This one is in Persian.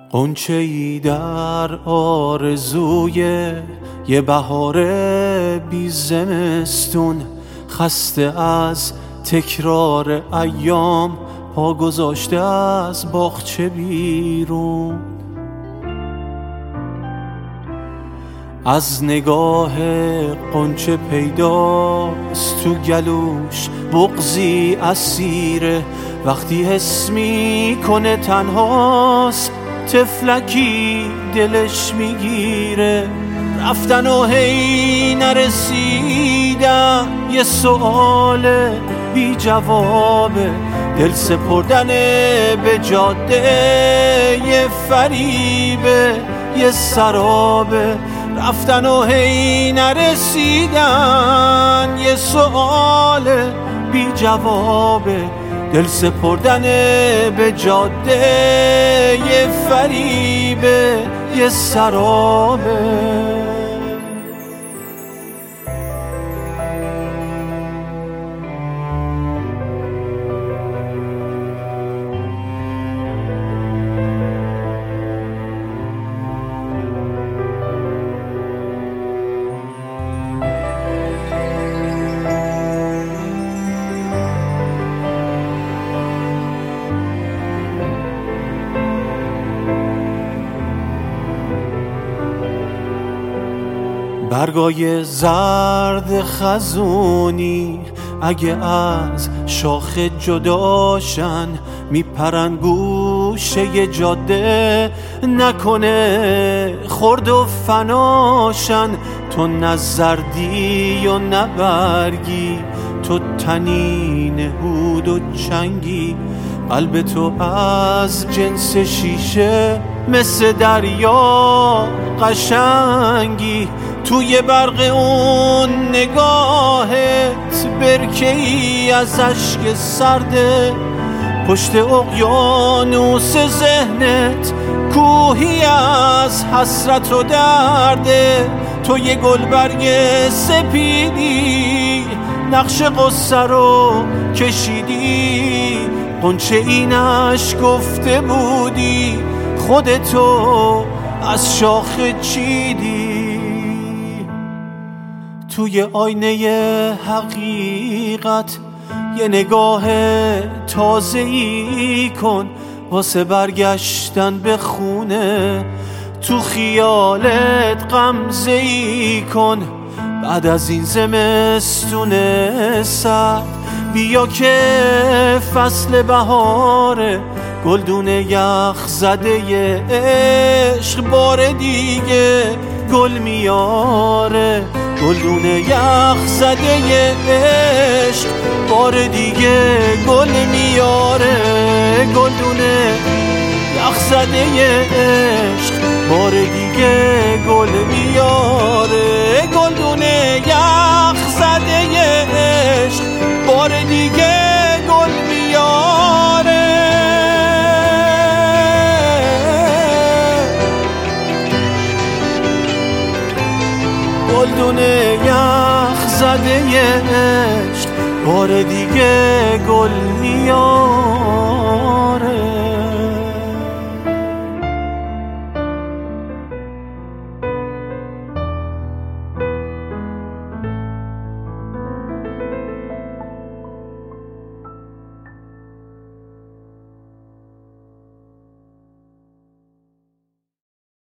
غنچه‌ای در آرزوی یه بهار بی زمستون، خسته از تکرار ایام پا گذاشته از باغچه بیرون. از نگاه غنچه پیداست تو گلوش بغضی اسیره، وقتی حس میکنه تنهاست طفلکی دلش میگیره. رفتن و هی نرسیدن یه سؤال بی جوابه، دل سپردن به جاده یه فریبه یه سرابه. رفتن و هی نرسیدن یه سؤال بی جوابه، دل سپردن به جاده یه فریبه یه سرابه. برگای زرد خزونی اگه از شاخه جداشن، میپرن گوشه جاده نکنه خرد و فناشن. تو نه زردی و نه برگی، تو تنین هود و چنگی، قلب تو از جنس شیشه مثل دریا قشنگی. توی برق اون نگاهت برکه‌ای از اشک سرده، پشت اقیانوس ذهنت کوهی از حسرت و درده. تو یه گلبرگ سپیدی نقش قصه رو کشیدی، غنچه اینش گفته بودی خودتو از شاخه چیدی. توی آینه حقیقت یه نگاه تازه‌ای کن، واسه برگشتن به خونه تو خیالت غمزه‌ای کن. بعد از این زمستون سرد بیا که فصل بهاره، گلدونه یخ زده عشق بار دیگه گل میاره. گلدونه یخ زده عشق بار دیگه گل میاره. گلدونه یخ زده عشق بار دیگه گل میاره. گلدونه یخ زده عشق بار دیگه گل میاره. گلدونه یخ زده عشق بار دیگه گل میاره.